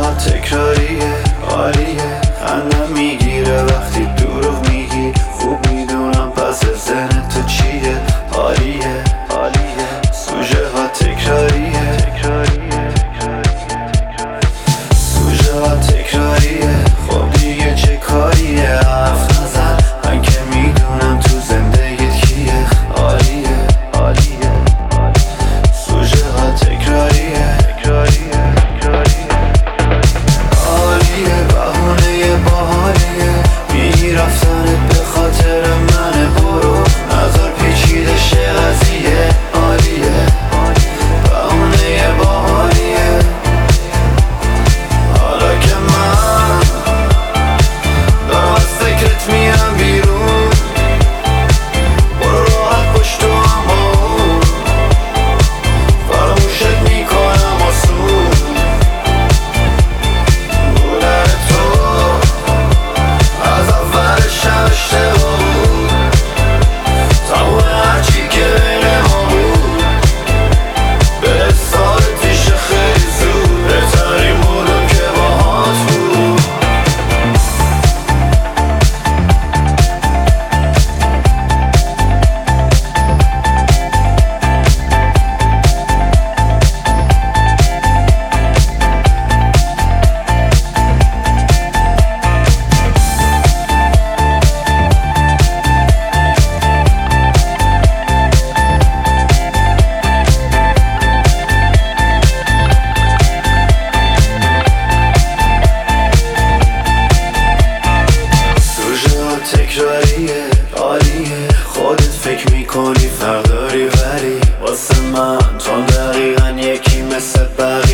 ها تکراریه، عالیه، خندم میگیره وقتی دروغ میگی. خوب میدونم پس ذهن تو چیه، عالیه، عالیه، سوژه ها تکراریه، سوژه ها تکراریه. خب دیگه چه کاریه، حرف نزن، من که میدونم تو زندگیت کیه. عالیه، عالیه، سوژه ها تکراریه، عالیه، بهونه باحالیه، میگی رفتنت به خاطر منه، برو نظر پیچیده شه قضیه. عالیه، بهونه باحالیه، حالا که من دارم از فکرت میرم بیرون، برو راحت پشت تو هم اون، فراموشت میکنم آسون. بودن تو از اولش هم اشتباه بود، تموم هرچی که بین ما بود به سال پیش خیلی زود، بهترین بودم که باهات بود. تکراریه، عالیه، خودت فکر میکنی فرق داری ولی واسه من تو دقیقا یکی مثل بقیه.